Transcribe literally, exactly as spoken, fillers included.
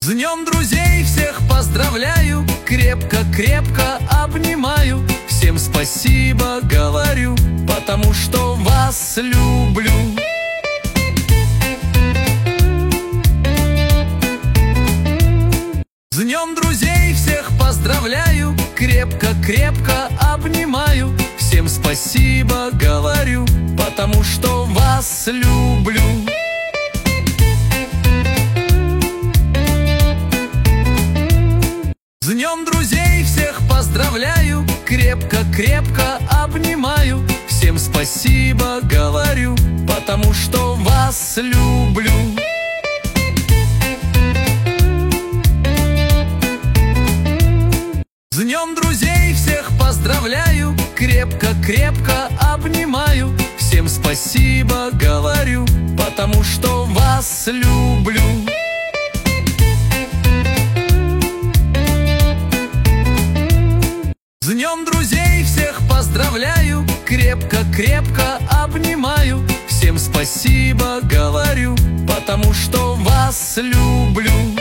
С днем друзей всех поздравляю, крепко-крепко обнимаю. Всем спасибо говорю, потому что вас люблю. С днем друзей всех поздравляю, крепко-крепко обнимаю. Всем спасибо говорю, потому что вас люблю. С днем друзей всех поздравляю, крепко-крепко обнимаю. Всем спасибо говорю, потому что вас люблю. С днем друзей всех поздравляю, крепко-крепко обнимаю. Всем спасибо говорю, потому что вас люблю. С днем друзей всех поздравляю, крепко-крепко обнимаю. Всем спасибо говорю, потому что вас люблю.